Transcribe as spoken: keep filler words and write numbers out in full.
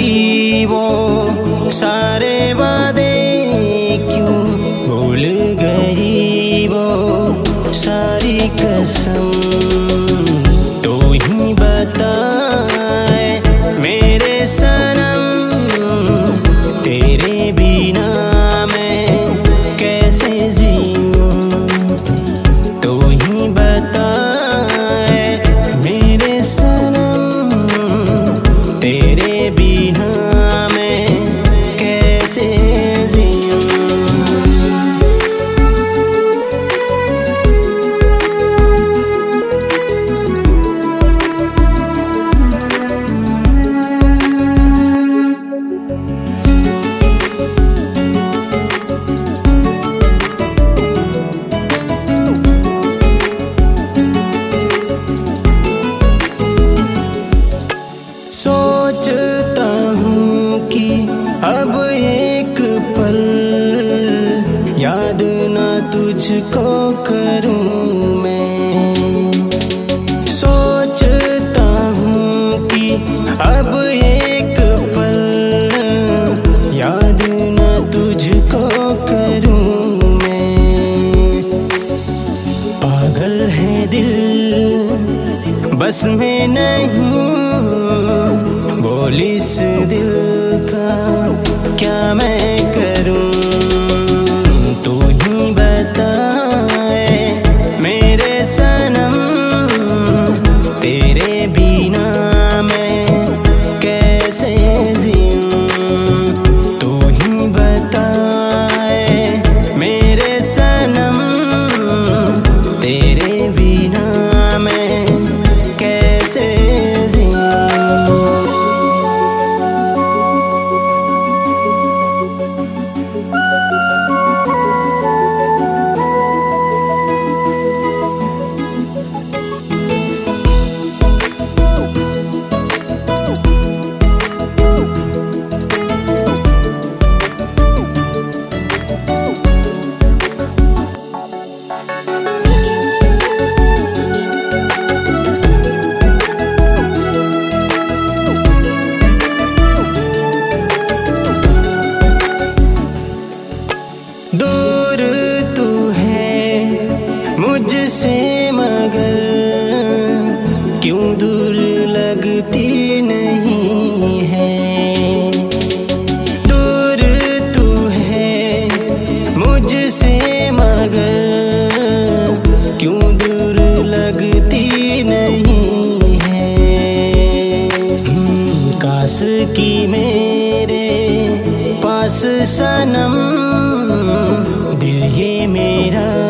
गई वो सारे वादे, क्यों भूल गई वो सारी कसम। तू ही बता मेरे सनम, तेरे बिना मैं कैसे जीऊं। तू ही बता मेरे सनम, तेरे बिना मैं कैसे जीऊं। सोचता हूँ कि अब एक पल याद ना तुझको करूँ मैं। सोचता हूँ कि अब एक पल याद ना तुझको करूँ मैं। पागल है दिल बस में नहीं, बोल इस दिल का क्या मैं करूं। तू ही बता मेरे सनम, तेरे बिना मैं कैसे जीऊं। तू ही बता मेरे सनम, तेरे बिना मैं कैसे जीऊं। दूर तू है मुझसे मगर क्यों दूर लगती नहीं है। दूर तू है मुझसे मगर क्यों दूर लगती नहीं है। काश की मेरे पास सनम, दिल ये मेरा